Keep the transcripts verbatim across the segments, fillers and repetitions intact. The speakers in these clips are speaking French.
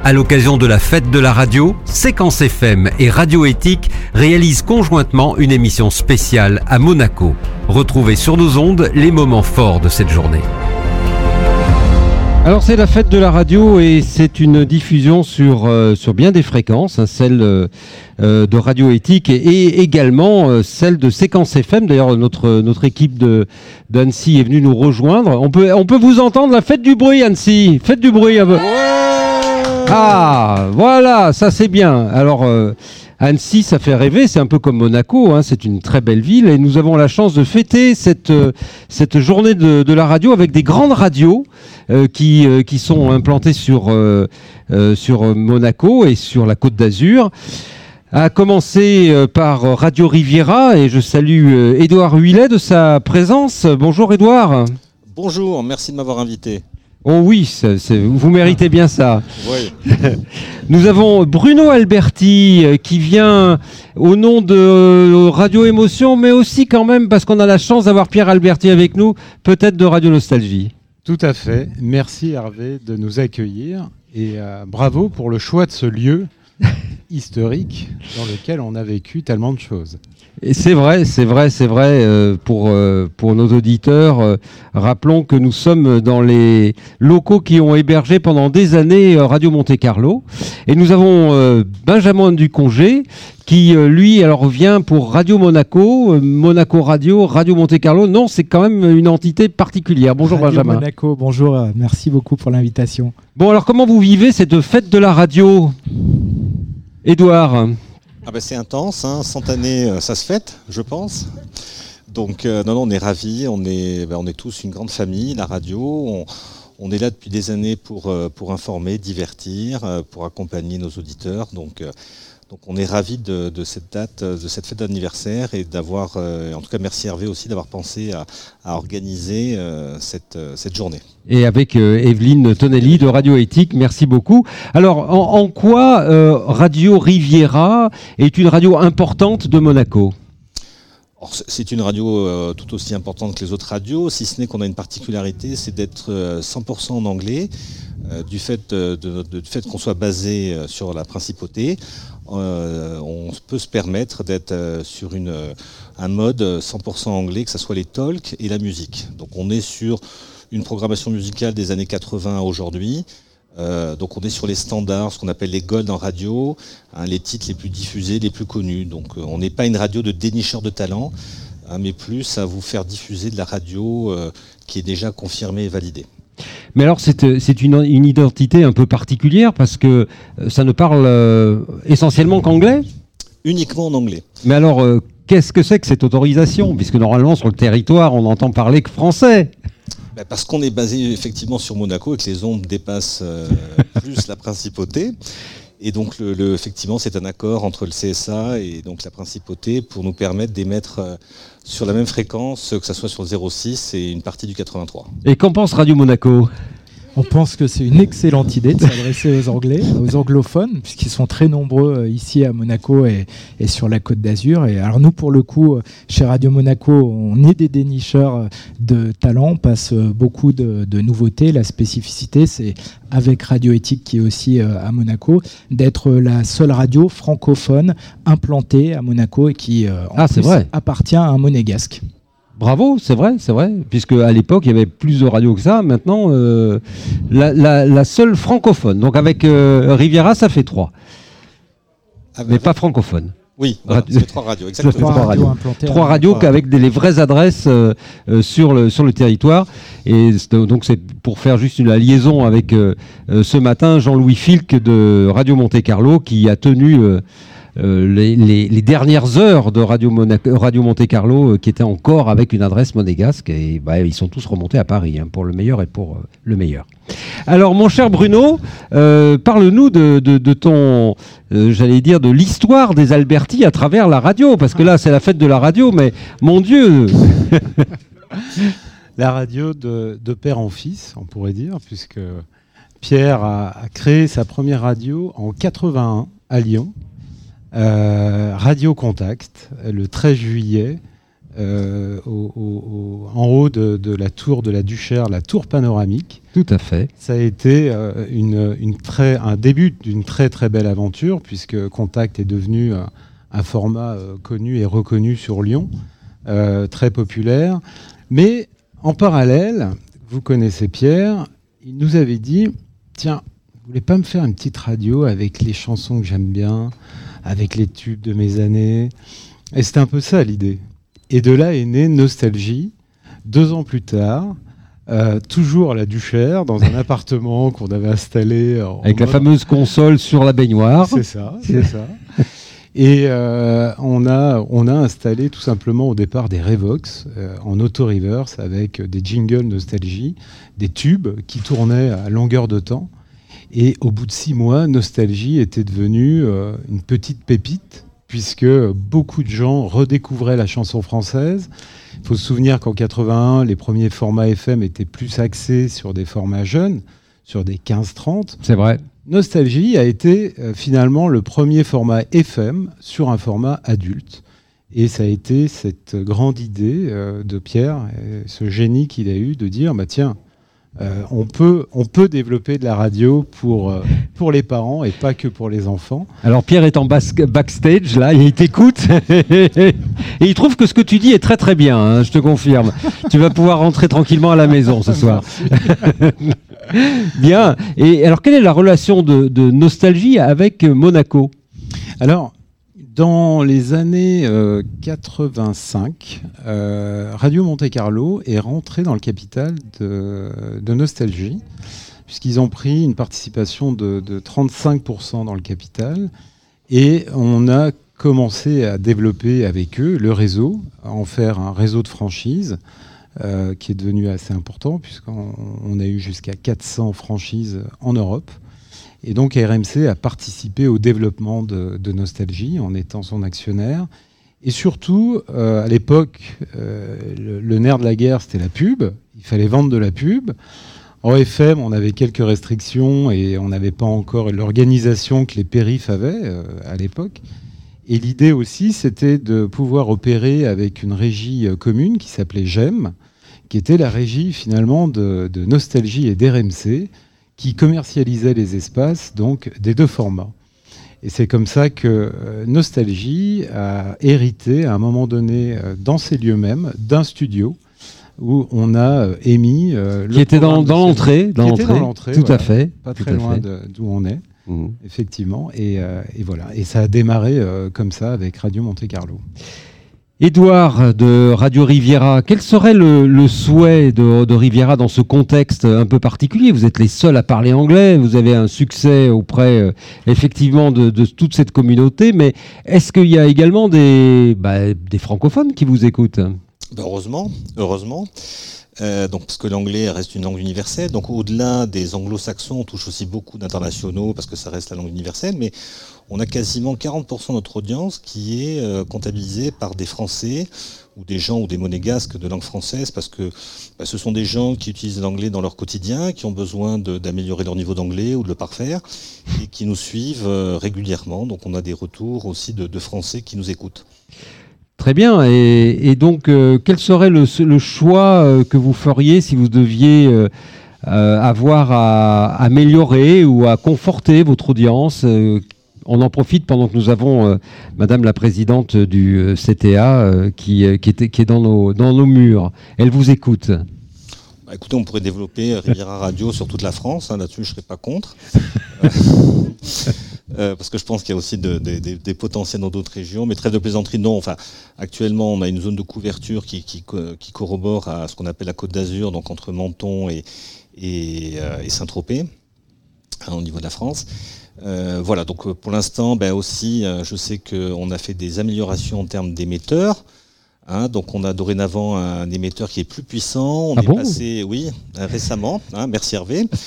À l'occasion de la fête de la radio, Séquence F M et Radio Éthique réalisent conjointement une émission spéciale à Monaco. Retrouvez sur nos ondes les moments forts de cette journée. Alors c'est la fête de la radio et c'est une diffusion sur, euh, sur bien des fréquences, hein, celle euh, de Radio Éthique et, et également euh, celle de Séquence F M. D'ailleurs notre, notre équipe de, d'Annecy est venue nous rejoindre. On peut, on peut vous entendre, la fête du bruit Annecy, faites du bruit un peu. Ah voilà, ça c'est bien. Alors euh, Annecy, ça fait rêver, c'est un peu comme Monaco, hein, c'est une très belle ville et nous avons la chance de fêter cette, euh, cette journée de, de la radio avec des grandes radios euh, qui, euh, qui sont implantées sur, euh, euh, sur Monaco et sur la Côte d'Azur. À commencer euh, par Radio Riviera et je salue euh, Édouard Huillet de sa présence. Bonjour Édouard. Bonjour, merci de m'avoir invité. Oh oui, c'est, c'est, vous méritez bien ça. Oui. Nous avons Bruno Alberti euh, qui vient au nom de euh, Radio Émotion, mais aussi quand même parce qu'on a la chance d'avoir Pierre Alberti avec nous, peut-être de Radio Nostalgie. Tout à fait. Merci Hervé de nous accueillir et euh, bravo pour le choix de ce lieu historique dans lequel on a vécu tellement de choses. Et c'est vrai, c'est vrai, c'est vrai. Euh, pour, euh, pour nos auditeurs, euh, rappelons que nous sommes dans les locaux qui ont hébergé pendant des années euh, Radio Monte-Carlo. Et nous avons euh, Benjamin Ducongé qui, euh, lui, alors vient pour Radio Monaco, euh, Monaco Radio, Radio Monte-Carlo. Non, c'est quand même une entité particulière. Bonjour Radio Benjamin. Monaco, bonjour. Euh, merci beaucoup pour l'invitation. Bon, alors comment vous vivez cette fête de la radio, Édouard ? Ah ben c'est intense, hein. cent années, euh, ça se fête, je pense. Donc euh, non, non, on est ravis, on est, ben, on est tous une grande famille, la radio. On, on est là depuis des années pour, euh, pour informer, divertir, euh, pour accompagner nos auditeurs. Donc, euh, donc on est ravis de, de cette date, de cette fête d'anniversaire et d'avoir, euh, en tout cas merci Hervé aussi d'avoir pensé à, à organiser euh, cette, euh, cette journée. Et avec euh, Evelyne Tonelli de Radio Éthique, merci beaucoup. Alors, en, en quoi euh, Radio Riviera est une radio importante de Monaco ? Or, c'est une radio euh, tout aussi importante que les autres radios, si ce n'est qu'on a une particularité, c'est d'être euh, cent pour cent en anglais, euh, du fait, de, de, de, du fait qu'on soit basé euh, sur la principauté. Euh, on peut se permettre d'être euh, sur une, euh, un mode cent pour cent anglais, que ce soit les talks et la musique. Donc on est sur une programmation musicale des années quatre-vingts à aujourd'hui. Euh, donc on est sur les standards, ce qu'on appelle les gold en radio, hein, les titres les plus diffusés, les plus connus. Donc euh, on n'est pas une radio de dénicheur de talent, hein, mais plus à vous faire diffuser de la radio euh, qui est déjà confirmée et validée. Mais alors c'est, c'est une, une identité un peu particulière parce que ça ne parle euh, essentiellement qu'anglais ? Uniquement en anglais. Mais alors euh, qu'est-ce que c'est que cette autorisation ? Puisque normalement sur le territoire on n'entend parler que français. Ben parce qu'on est basé effectivement sur Monaco et que les ondes dépassent euh, plus la principauté. Et donc le, le, effectivement c'est un accord entre le C S A et donc la principauté pour nous permettre d'émettre euh, sur la même fréquence, que ce soit sur le zéro six et une partie du quatre-vingt-trois. Et qu'en pense Radio Monaco ? On pense que c'est une excellente idée de s'adresser aux Anglais, aux anglophones, puisqu'ils sont très nombreux ici à Monaco et, et sur la Côte d'Azur. Et alors nous, pour le coup, chez Radio Monaco, on est des dénicheurs de talent, on passe beaucoup de, de nouveautés. La spécificité, c'est avec Radio Éthique, qui est aussi à Monaco, d'être la seule radio francophone implantée à Monaco et qui en ah, c'est plus vrai. appartient à un monégasque. Bravo, c'est vrai, c'est vrai, puisque à l'époque il y avait plus de radios que ça. Maintenant, euh, la, la, la seule francophone. Donc avec euh, Riviera, ça fait trois, ah, mais pas francophone. Oui, voilà, Radio... c'est trois radios, exactement. Trois radios, implantées trois radios avec des, les vraies adresses euh, euh, sur le sur le territoire. Et donc c'est pour faire juste une la liaison avec euh, euh, ce matin Jean-Louis Filck de Radio Monte-Carlo qui a tenu. Euh, Euh, les, les, les dernières heures de Radio, Monaco, Radio Monte-Carlo euh, qui étaient encore avec une adresse monégasque et bah, ils sont tous remontés à Paris hein, pour le meilleur et pour euh, le meilleur. Alors mon cher Bruno, euh, parle-nous de, de, de ton, euh, j'allais dire de l'histoire des Alberti à travers la radio, parce que là c'est la fête de la radio, mais mon Dieu. La radio de, de père en fils, on pourrait dire, puisque Pierre a, a créé sa première radio en quatre-vingt-un à Lyon. Euh, Radio Contact, le treize juillet euh, au, au, au, en haut de, de la tour de la Duchère, la tour panoramique. Tout à fait. Ça a été euh, une, une très, un début d'une très très belle aventure, puisque Contact est devenu euh, un format euh, connu et reconnu sur Lyon, euh, très populaire. Mais en parallèle, vous connaissez Pierre, il nous avait dit, tiens, vous voulez pas me faire une petite radio avec les chansons que j'aime bien, avec les tubes de mes années? Et c'était un peu ça l'idée. Et de là est née Nostalgie, deux ans plus tard, euh, toujours à la Duchère, dans un appartement qu'on avait installé. En avec la mode... fameuse console sur la baignoire. C'est ça, c'est ça. Et euh, on, a, on a installé tout simplement au départ des Revox euh, en auto-reverse avec des jingles Nostalgie, des tubes qui tournaient à longueur de temps. Et au bout de six mois, Nostalgie était devenue euh, une petite pépite, puisque beaucoup de gens redécouvraient la chanson française. Il faut se souvenir qu'en quatre-vingt-un, les premiers formats F M étaient plus axés sur des formats jeunes, sur des quinze trente. C'est vrai. Nostalgie a été euh, finalement le premier format F M sur un format adulte. Et ça a été cette grande idée euh, de Pierre, ce génie qu'il a eu de dire, bah, tiens, euh, on, peut, on peut développer de la radio pour, euh, pour les parents et pas que pour les enfants. Alors Pierre est en bas- backstage, là, il t'écoute et il trouve que ce que tu dis est très très bien, hein, je te confirme. Tu vas pouvoir rentrer tranquillement à la maison ce soir. Bien. Et alors, quelle est la relation de, de Nostalgie avec Monaco? Alors, dans les années euh, quatre-vingt-cinq, euh, Radio Monte-Carlo est rentré dans le capital de, de Nostalgie, puisqu'ils ont pris une participation de, de trente-cinq pour cent dans le capital. Et on a commencé à développer avec eux le réseau, à en faire un réseau de franchises. Euh, qui est devenu assez important, puisqu'on on a eu jusqu'à quatre cents franchises en Europe. Et donc R M C a participé au développement de, de Nostalgie en étant son actionnaire. Et surtout, euh, à l'époque, euh, le, le nerf de la guerre, c'était la pub. Il fallait vendre de la pub. En F M, on avait quelques restrictions et on n'avait pas encore l'organisation que les périphes avaient euh, à l'époque. Et l'idée aussi, c'était de pouvoir opérer avec une régie commune qui s'appelait G E M, qui était la régie finalement de, de Nostalgie et d'R M C, qui commercialisait les espaces donc des deux formats. Et c'est comme ça que euh, Nostalgie a hérité à un moment donné, euh, dans ces lieux mêmes, d'un studio où on a euh, émis... Euh, qui était dans, dans l'entrée, dans l'entrée, dans l'entrée, tout voilà, à fait. Pas tout très loin de, d'où on est. Mmh. Effectivement, et, euh, et voilà. Et ça a démarré euh, comme ça avec Radio Monte-Carlo. Édouard de Radio Riviera, quel serait le, le souhait de, de Riviera dans ce contexte un peu particulier? Vous êtes les seuls à parler anglais, vous avez un succès auprès euh, effectivement de, de toute cette communauté, mais est-ce qu'il y a également des, bah, des francophones qui vous écoutent? Ben heureusement, heureusement. Euh, donc, parce que l'anglais reste une langue universelle. Donc, au-delà des anglo-saxons, on touche aussi beaucoup d'internationaux parce que ça reste la langue universelle. Mais on a quasiment quarante pour cent de notre audience qui est euh, comptabilisée par des Français ou des gens ou des monégasques de langue française parce que bah, ce sont des gens qui utilisent l'anglais dans leur quotidien, qui ont besoin de, d'améliorer leur niveau d'anglais ou de le parfaire et qui nous suivent euh, régulièrement. Donc, on a des retours aussi de, de Français qui nous écoutent. Très bien. Et, et donc, euh, quel serait le, le choix euh, que vous feriez si vous deviez euh, euh, avoir à, à améliorer ou à conforter votre audience? euh, On en profite pendant que nous avons euh, Madame la présidente du euh, C T A euh, qui, euh, qui, est, qui est dans nos, dans nos murs. Elle vous écoute. Bah, écoutez, on pourrait développer Riviera Radio sur toute la France. Hein, là-dessus, je ne serais pas contre. Euh, parce que je pense qu'il y a aussi de, de, de, des potentiels dans d'autres régions. Mais trêve de plaisanterie, non. Enfin, actuellement, on a une zone de couverture qui, qui, qui corrobore à ce qu'on appelle la Côte d'Azur, donc entre Menton et, et, euh, et Saint-Tropez, hein, au niveau de la France. Euh, voilà, donc pour l'instant, ben aussi, euh, je sais qu'on a fait des améliorations en termes d'émetteurs. Hein, donc on a dorénavant un émetteur qui est plus puissant. On ah est bon passé, oui, récemment. Hein, merci Hervé.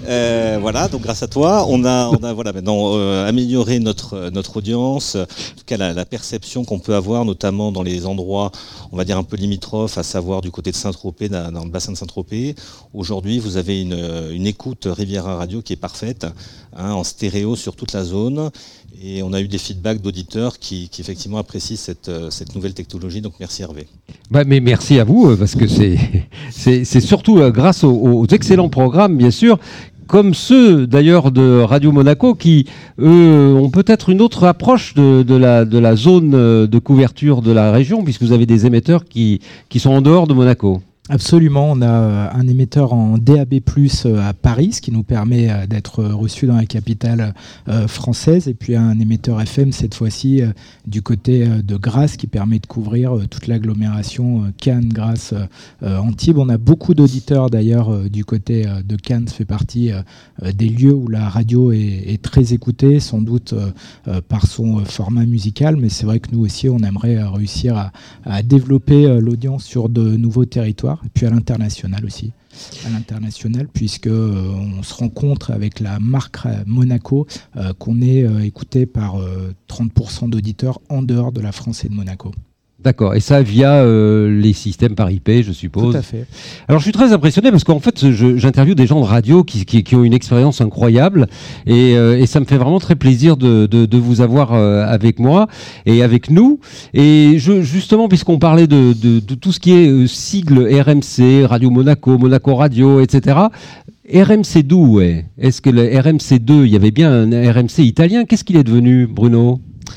Euh, voilà, donc grâce à toi, on a, on a voilà, maintenant euh, amélioré notre, notre audience, en tout cas la, la perception qu'on peut avoir, notamment dans les endroits, on va dire un peu limitrophes, à savoir du côté de Saint-Tropez, dans, dans le bassin de Saint-Tropez. Aujourd'hui, vous avez une, une écoute Riviera Radio qui est parfaite, hein, en stéréo sur toute la zone. Et on a eu des feedbacks d'auditeurs qui, qui effectivement apprécient cette, cette nouvelle technologie. Donc merci Hervé. Bah, mais merci à vous, parce que c'est, c'est, c'est surtout grâce aux, aux excellents programmes, bien sûr, comme ceux d'ailleurs de Radio Monaco qui, eux, ont peut-être une autre approche de, de, la, de la zone de couverture de la région, puisque vous avez des émetteurs qui, qui sont en dehors de Monaco. Absolument, on a un émetteur en D A B plus, à Paris, ce qui nous permet d'être reçus dans la capitale française, et puis un émetteur F M cette fois-ci du côté de Grasse qui permet de couvrir toute l'agglomération Cannes, Grasse, Antibes. On a beaucoup d'auditeurs d'ailleurs du côté de Cannes, ça fait partie des lieux où la radio est, est très écoutée, sans doute par son format musical, mais c'est vrai que nous aussi on aimerait réussir à, à développer l'audience sur de nouveaux territoires. Et puis à l'international aussi, à l'international, puisque euh, on se rencontre avec la marque Monaco, euh, qu'on est euh, écouté par euh, trente pour cent d'auditeurs en dehors de la France et de Monaco. D'accord, et ça via euh, les systèmes par I P, je suppose. Tout à fait. Alors je suis très impressionné parce qu'en fait, je, j'interviewe des gens de radio qui, qui, qui ont une expérience incroyable et, euh, et ça me fait vraiment très plaisir de, de, de vous avoir euh, avec moi et avec nous. Et je, justement, puisqu'on parlait de, de, de tout ce qui est euh, sigle R M C, Radio Monaco, Monaco Radio, et cetera, R M C deux, ouais. Est-ce que le R M C deux, il y avait bien un R M C italien? Qu'est-ce qu'il est devenu, Bruno?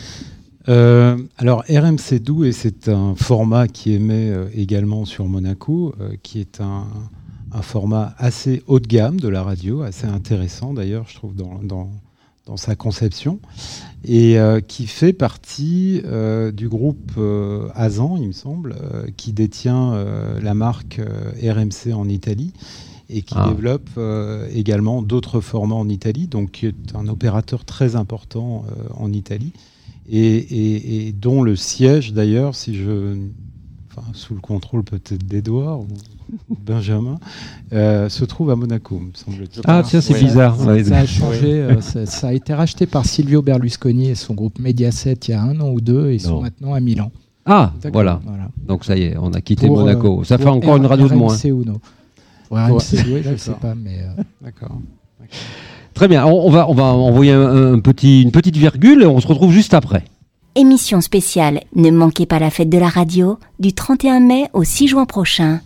Euh, alors R M C deux, et c'est un format qui émet euh, également sur Monaco, euh, qui est un, un format assez haut de gamme de la radio, assez intéressant d'ailleurs, je trouve, dans, dans, dans sa conception, et euh, qui fait partie euh, du groupe euh, Asan, il me semble, euh, qui détient euh, la marque euh, R M C en Italie, et qui ah. développe euh, également d'autres formats en Italie, donc qui est un opérateur très important euh, en Italie. Et, et, et dont le siège d'ailleurs, si je, enfin, sous le contrôle peut-être d'Edouard ou Benjamin, euh, se trouve à Monaco, me semble-t-il. Ah tiens, c'est oui. bizarre. Ça, ça a changé. euh, ça, ça a été racheté par Silvio Berlusconi et son groupe Mediaset il y a un an ou deux, et ils sont maintenant à Milan. Ah, voilà. voilà. Donc ça y est, on a quitté pour, Monaco. Euh, ça fait encore R- une radio R M C de moins. Ou non. Ouais, R M C, oui, je ne sais pas, mais. Euh... D'accord. Très bien. On va, on va envoyer un, un petit, une petite virgule et on se retrouve juste après. Émission spéciale. Ne manquez pas la fête de la radio du trente et un mai au six juin prochain.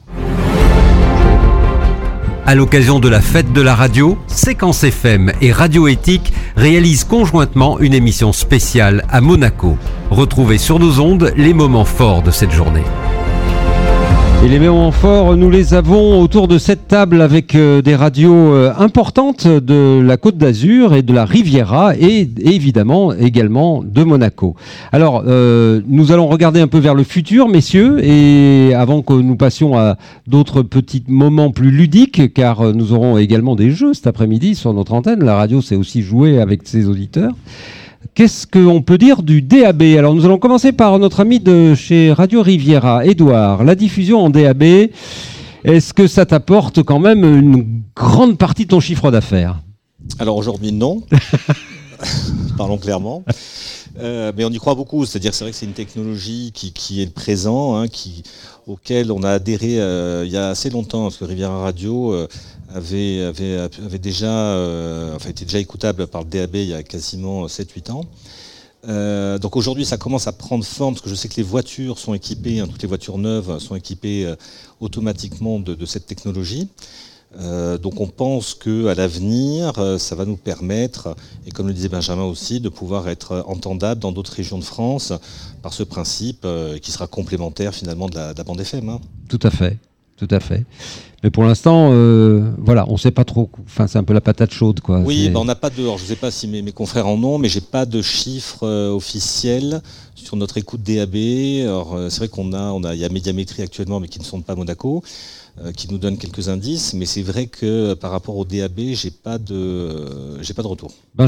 À l'occasion de la fête de la radio, Séquence F M et Radio Éthique réalisent conjointement une émission spéciale à Monaco. Retrouvez sur nos ondes les moments forts de cette journée. Et les moments forts, nous les avons autour de cette table avec euh, des radios euh, importantes de la Côte d'Azur et de la Riviera et, et évidemment également de Monaco. Alors, euh, nous allons regarder un peu vers le futur, messieurs, et avant que nous passions à d'autres petits moments plus ludiques, car euh, nous aurons également des jeux cet après-midi sur notre antenne. La radio, c'est aussi jouer avec ses auditeurs. Qu'est-ce qu'on peut dire du D A B? Alors nous allons commencer par notre ami de chez Radio Riviera, Édouard. La diffusion en D A B, est-ce que ça t'apporte quand même une grande partie de ton chiffre d'affaires? Alors aujourd'hui non, parlons clairement. Euh, mais on y croit beaucoup, c'est-à-dire c'est vrai que c'est une technologie qui, qui est le présent, hein, qui, auquel on a adhéré euh, il y a assez longtemps, parce que Riviera Radio euh, avait, avait, avait déjà, euh, enfin, était déjà écoutable par le D A B il y a quasiment sept huit ans. Euh, donc aujourd'hui ça commence à prendre forme, parce que je sais que les voitures sont équipées, hein, toutes les voitures neuves sont équipées euh, automatiquement de, de cette technologie. Euh, donc on pense qu'à l'avenir, euh, ça va nous permettre, et comme le disait Benjamin aussi, de pouvoir être entendable dans d'autres régions de France par ce principe euh, qui sera complémentaire finalement de la, de la bande F M. Hein. Tout à fait, tout à fait. Mais pour l'instant, euh, voilà, on ne sait pas trop. Enfin, c'est un peu la patate chaude, quoi. Oui, bah on n'a pas de. Alors, je ne sais pas si mes, mes confrères en ont, mais j'ai pas de chiffres euh, officiels sur notre écoute D A B. Alors, euh, c'est vrai qu'on a, on a, il y a Médiamétrie actuellement, mais qui ne sont pas Monaco, euh, qui nous donne quelques indices. Mais c'est vrai que euh, par rapport au D A B, j'ai pas de, euh, j'ai pas de retour. Benjamin ?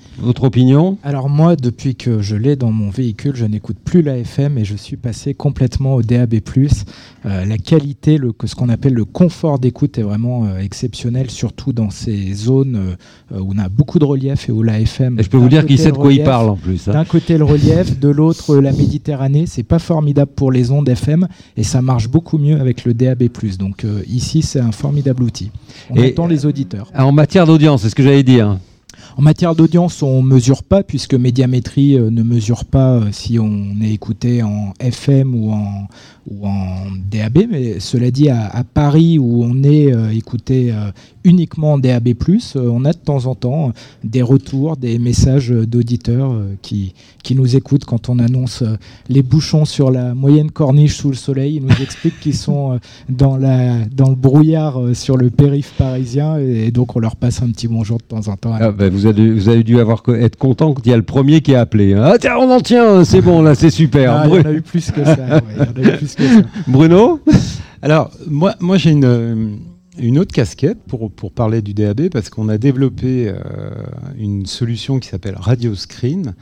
Votre opinion ? Alors moi, depuis que je l'ai dans mon véhicule, je n'écoute plus l'A F M et je suis passé complètement au D A B plus. Euh, la qualité, le, ce qu'on appelle le confort d'écoute est vraiment euh, exceptionnel, surtout dans ces zones euh, où on a beaucoup de relief et où l'A F M... Et je peux vous dire qu'il sait de quoi relief, il parle en plus. Hein. D'un côté le relief, de l'autre la Méditerranée. C'est pas formidable pour les ondes F M et ça marche beaucoup mieux avec le D A B plus. Donc euh, ici, c'est un formidable outil. On et attend les auditeurs. En matière d'audience, c'est ce que j'allais dire. En matière d'audience, on ne mesure pas, puisque Médiamétrie euh, ne mesure pas euh, si on est écouté en F M ou en, ou en D A B. Mais cela dit, à, à Paris, où on est euh, écouté euh, uniquement en D A B plus, euh, on a de temps en temps des retours, des messages d'auditeurs euh, qui, qui nous écoutent quand on annonce euh, les bouchons sur la moyenne corniche sous le soleil. Ils nous expliquent qu'ils sont euh, dans, la, dans le brouillard euh, sur le périph' parisien, et, et donc on leur passe un petit bonjour de temps en temps. Ah, ben vous, avez, vous avez dû avoir, être content quand il y a le premier qui est appelé. Ah tiens, on en tient, c'est bon, là, c'est super. Ah, il y en a eu plus que ça. Ouais, il y en a eu plus que ça. Bruno ? Alors, moi, moi j'ai une, une autre casquette pour, pour parler du D A B, parce qu'on a développé euh, une solution qui s'appelle Radio Screen.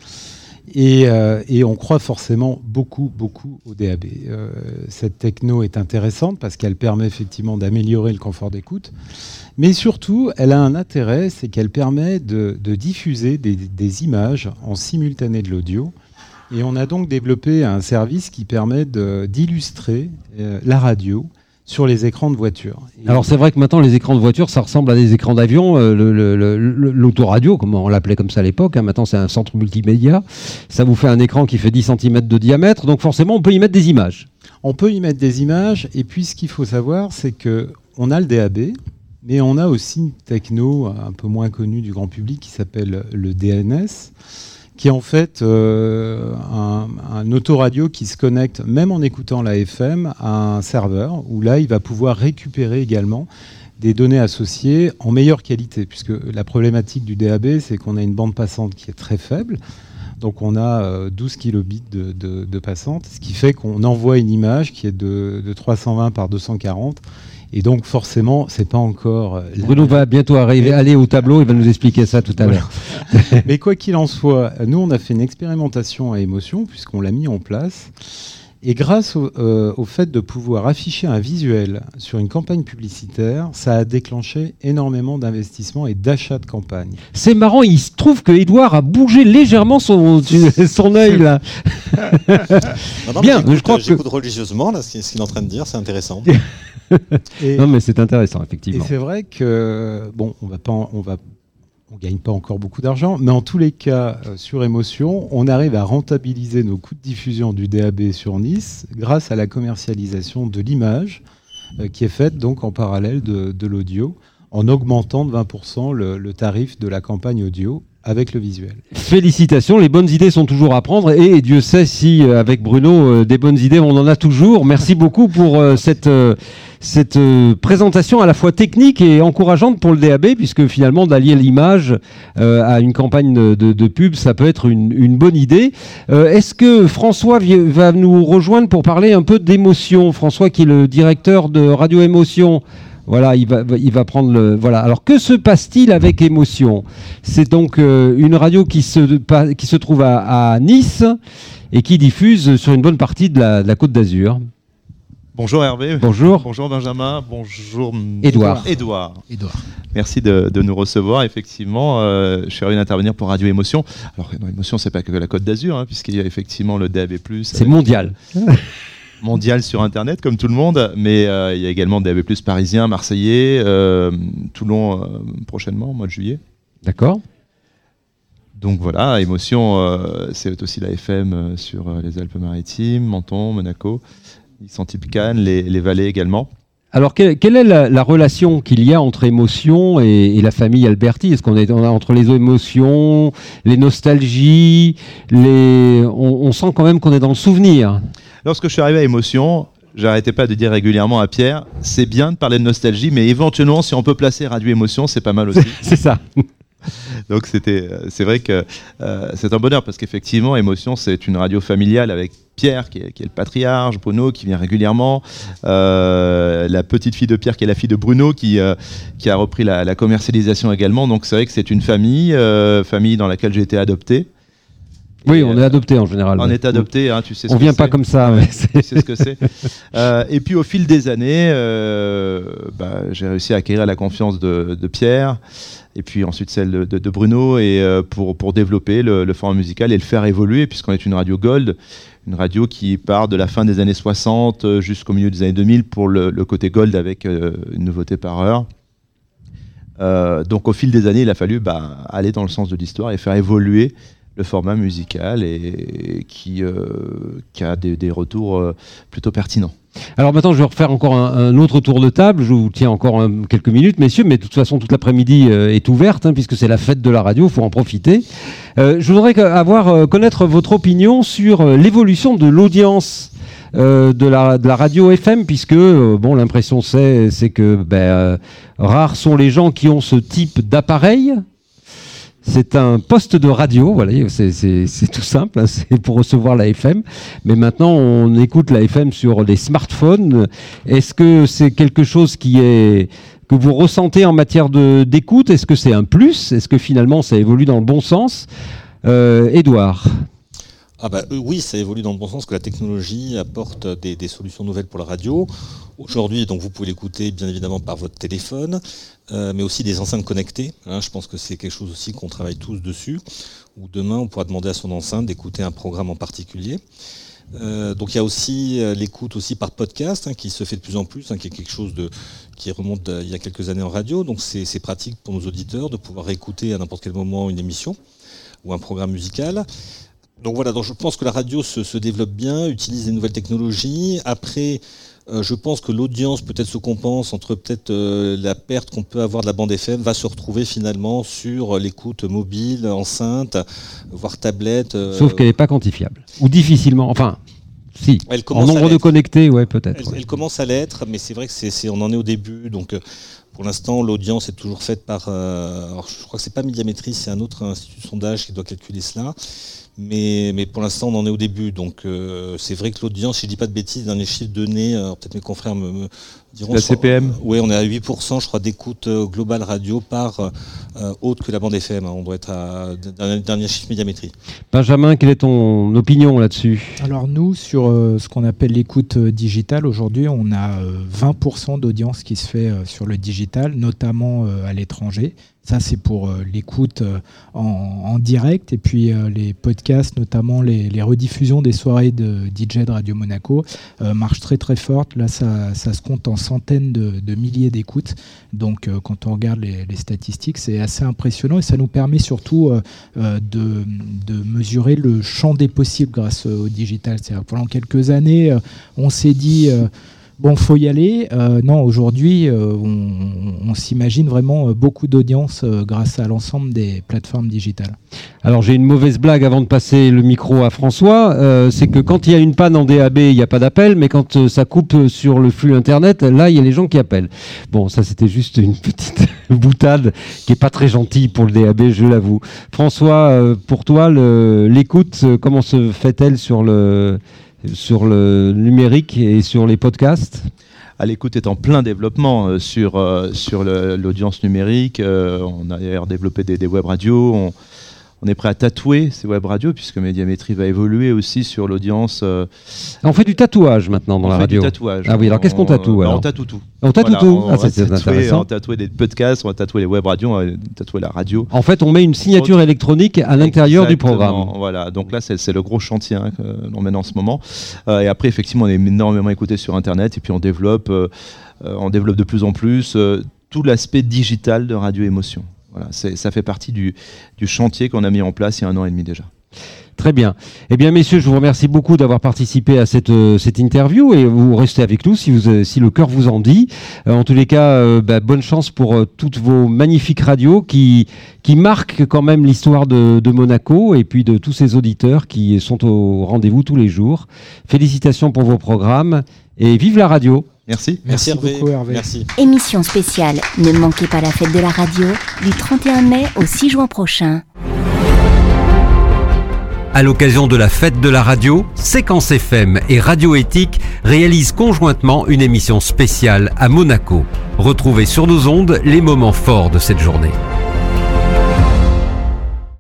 Et, euh, et on croit forcément beaucoup, beaucoup au D A B. Euh, cette techno est intéressante parce qu'elle permet effectivement d'améliorer le confort d'écoute. Mais surtout, elle a un intérêt, c'est qu'elle permet de, de diffuser des, des images en simultané de l'audio. Et on a donc développé un service qui permet de, d'illustrer euh, la radio sur les écrans de voiture. Et alors c'est vrai que maintenant les écrans de voiture ça ressemble à des écrans d'avion, euh, le, le, le, l'autoradio comme on l'appelait comme ça à l'époque, hein. Maintenant c'est un centre multimédia, ça vous fait un écran qui fait dix centimètres de diamètre, donc forcément on peut y mettre des images. On peut y mettre des images, et puis ce qu'il faut savoir c'est qu'on a le D A B, mais on a aussi une techno un peu moins connue du grand public qui s'appelle le D N S, qui est en fait euh, un, un autoradio qui se connecte, même en écoutant la F M, à un serveur, où là, il va pouvoir récupérer également des données associées en meilleure qualité, puisque la problématique du D A B, c'est qu'on a une bande passante qui est très faible, donc on a euh, douze kilobits de, de, de passante, ce qui fait qu'on envoie une image qui est de, de trois cent vingt par deux cent quarante, et donc forcément, c'est pas encore... Bruno va bientôt arriver, aller au tableau, il va nous expliquer ça tout à voilà. l'heure. Mais quoi qu'il en soit, nous on a fait une expérimentation à émotion, puisqu'on l'a mis en place, et grâce au, euh, au fait de pouvoir afficher un visuel sur une campagne publicitaire, ça a déclenché énormément d'investissements et d'achats de campagne. C'est marrant, il se trouve que Edouard a bougé légèrement son, son œil là. Non, non, bien, j'écoute, je crois que... j'écoute religieusement là, ce qu'il est en train de dire, c'est intéressant. Et, non mais c'est intéressant effectivement. Et c'est vrai que bon, on va pas, on va, on gagne pas encore beaucoup d'argent, mais en tous les cas, euh, sur émotion, on arrive à rentabiliser nos coûts de diffusion du D A B sur Nice grâce à la commercialisation de l'image euh, qui est faite donc en parallèle de, de l'audio, en augmentant de vingt pour cent le, le tarif de la campagne audio avec le visuel. Félicitations, les bonnes idées sont toujours à prendre et Dieu sait si euh, avec Bruno euh, des bonnes idées on en a toujours. Merci beaucoup pour euh, cette, euh, cette euh, présentation à la fois technique et encourageante pour le D A B, puisque finalement d'allier l'image euh, à une campagne de, de, de pub, ça peut être une, une bonne idée. Euh, est-ce que François vi- va nous rejoindre pour parler un peu d'émotion ? François qui est le directeur de Radio Émotion. Voilà, il va, il va prendre le. Voilà. Alors, que se passe-t-il avec Émotion ? C'est donc euh, une radio qui se, pa, qui se trouve à, à Nice et qui diffuse sur une bonne partie de la, de la Côte d'Azur. Bonjour Hervé. Bonjour. Bonjour Benjamin. Bonjour Édouard. Édouard. Édouard. Merci de, de nous recevoir. Effectivement, euh, je suis ravi d'intervenir pour Radio Émotion. Alors, non, Émotion, c'est pas que la Côte d'Azur, hein, puisqu'il y a effectivement le D A B plus. C'est mondial. Mondial sur Internet, comme tout le monde, mais euh, il y a également D A B plus parisien, marseillais, euh, Toulon euh, prochainement, au mois de juillet. D'accord. Donc voilà, Émotion, euh, c'est aussi la F M euh, sur euh, les Alpes-Maritimes, Menton, Monaco, Antibes, Cannes, les, les vallées également. Alors, quelle, quelle est la, la relation qu'il y a entre Émotion et, et la famille Alberti ? Est-ce qu'on est on a entre les émotions, les nostalgies, les... On, on sent quand même qu'on est dans le souvenir. Lorsque je suis arrivé à Émotion, j'arrêtais pas de dire régulièrement à Pierre, c'est bien de parler de nostalgie, mais éventuellement, si on peut placer Radio Émotion, c'est pas mal aussi. C'est ça. Donc c'était, c'est vrai que euh, c'est un bonheur parce qu'effectivement, Émotion, c'est une radio familiale avec Pierre qui est, qui est le patriarche, Bruno qui vient régulièrement, euh, la petite fille de Pierre qui est la fille de Bruno qui, euh, qui a repris la, la commercialisation également. Donc c'est vrai que c'est une famille, euh, famille dans laquelle j'ai été adopté. Oui, on est adopté en général. On ouais. est adopté, hein, tu sais ce on que vient c'est. pas comme ça. Ouais, tu sais ce que c'est. Euh, et puis au fil des années, euh, bah, j'ai réussi à acquérir la confiance de, de Pierre, et puis ensuite celle de, de, de Bruno, et euh, pour, pour développer le, le format musical et le faire évoluer, puisqu'on est une radio Gold, une radio qui part de la fin des années soixante jusqu'au milieu des années deux mille pour le, le côté Gold avec euh, une nouveauté par heure. Euh, donc au fil des années, il a fallu bah, aller dans le sens de l'histoire et faire évoluer le format musical et, et qui, euh, qui a des, des retours euh, plutôt pertinents. Alors maintenant, je vais refaire encore un, un autre tour de table. Je vous tiens encore un, quelques minutes, messieurs, mais de toute façon, toute l'après-midi euh, est ouverte, hein, puisque c'est la fête de la radio, il faut en profiter. Euh, je voudrais avoir, euh, connaître votre opinion sur euh, l'évolution de l'audience euh, de, la, de la radio F M, puisque euh, bon, l'impression c'est, c'est que ben, euh, rares sont les gens qui ont ce type d'appareil. C'est un poste de radio, voilà, c'est, c'est, c'est tout simple, hein, c'est pour recevoir la F M. Mais maintenant, on écoute la F M sur les smartphones. Est-ce que c'est quelque chose qui est, que vous ressentez en matière de, d'écoute ? Est-ce que c'est un plus ? Est-ce que finalement, ça évolue dans le bon sens ? euh, Édouard ? Ah bah, euh, oui, ça évolue dans le bon sens, que la technologie apporte des, des solutions nouvelles pour la radio. Aujourd'hui, donc, vous pouvez l'écouter bien évidemment par votre téléphone, euh, mais aussi des enceintes connectées. Hein, je pense que c'est quelque chose aussi qu'on travaille tous dessus, où demain on pourra demander à son enceinte d'écouter un programme en particulier. Euh, donc il y a aussi euh, l'écoute aussi par podcast, hein, qui se fait de plus en plus, hein, qui est quelque chose de, qui remonte il y a quelques années en radio. Donc c'est, c'est pratique pour nos auditeurs de pouvoir écouter à n'importe quel moment une émission ou un programme musical. Donc voilà, donc je pense que la radio se, se développe bien, utilise des nouvelles technologies. Après, euh, je pense que l'audience peut-être se compense entre peut-être euh, la perte qu'on peut avoir de la bande F M, va se retrouver finalement sur l'écoute mobile, enceinte, voire tablette. Euh, Sauf qu'elle n'est pas quantifiable. Ou difficilement, enfin, si, elle en nombre de connectés, ouais, peut-être. Elle, ouais. elle commence à l'être, mais c'est vrai que c'est, c'est, on en est au début, donc... Euh, Pour l'instant, l'audience est toujours faite par... Euh, alors je crois que c'est pas Médiamétrie, c'est un autre institut de sondage qui doit calculer cela. Mais, mais pour l'instant, on en est au début. Donc euh, c'est vrai que l'audience, si je dis pas de bêtises, dans les chiffres donnés, alors peut-être mes confrères me, me diront... La C P M ? Oui, on est à huit pour cent, je crois, d'écoute euh, globale radio par euh, autre que la bande F M. On doit être à dernier, dernier chiffre Médiamétrie. Benjamin, quelle est ton opinion là-dessus ? Alors nous, sur euh, ce qu'on appelle l'écoute euh, digitale, aujourd'hui, on a euh, vingt pour cent d'audience qui se fait euh, sur le digital, notamment euh, à l'étranger. Ça, c'est pour euh, l'écoute euh, en, en direct. Et puis euh, les podcasts, notamment les, les rediffusions des soirées de D J de Radio Monaco, euh, marchent très très fortes. Là, ça, ça se compte en centaines de, de milliers d'écoutes. Donc euh, quand on regarde les, les statistiques, c'est assez impressionnant. Et ça nous permet surtout euh, euh, de, de mesurer le champ des possibles grâce au digital. C'est-à-dire que pendant quelques années, euh, on s'est dit... Euh, Bon, faut y aller. Euh, non, aujourd'hui, euh, on, on s'imagine vraiment beaucoup d'audience euh, grâce à l'ensemble des plateformes digitales. Alors, j'ai une mauvaise blague avant de passer le micro à François. Euh, c'est que quand il y a une panne en D A B, il n'y a pas d'appel, mais quand euh, ça coupe sur le flux Internet, là, il y a les gens qui appellent. Bon, ça, c'était juste une petite boutade qui n'est pas très gentille pour le D A B, je l'avoue. François, euh, pour toi, le, l'écoute, comment se fait-elle sur le... sur le numérique et sur les podcasts ? À l'écoute est en plein développement euh, sur, euh, sur le, l'audience numérique. Euh, on a d'ailleurs développé des, des web radios. On, on est prêt à tatouer ces web radios puisque Médiamétrie va évoluer aussi sur l'audience. Euh, on fait du tatouage maintenant dans on la fait radio. Du tatouage. Ah oui, alors qu'est-ce qu'on tatoue alors ? On tatoue tout. On tatoue voilà, tout. On, ah, on c'est, c'est tatouer, intéressant. on tatouer des podcasts, on va tatouer les web radios, on va tatouer la radio. En fait, on met une signature on... électronique à l'intérieur Exactement, du programme. Voilà, donc là, c'est, c'est le gros chantier hein, que l'on mène en ce moment. Euh, et après, effectivement, on est énormément écouté sur Internet et puis on développe, euh, on développe de plus en plus euh, tout l'aspect digital de Radio Émotion. Voilà, c'est, ça fait partie du, du chantier qu'on a mis en place il y a un an et demi déjà. Très bien. Eh bien, messieurs, je vous remercie beaucoup d'avoir participé à cette, euh, cette interview et vous restez avec nous si, vous, euh, si le cœur vous en dit. Euh, en tous les cas, euh, bah, bonne chance pour euh, toutes vos magnifiques radios qui, qui marquent quand même l'histoire de, de Monaco et puis de tous ces auditeurs qui sont au rendez-vous tous les jours. Félicitations pour vos programmes et vive la radio. Merci. Merci, Merci Hervé. beaucoup Hervé. Merci. Émission spéciale. Ne manquez pas la fête de la radio du trente et un mai au six juin prochain. À l'occasion de la fête de la radio, Séquence F M et Radio Éthique réalisent conjointement une émission spéciale à Monaco. Retrouvez sur nos ondes les moments forts de cette journée.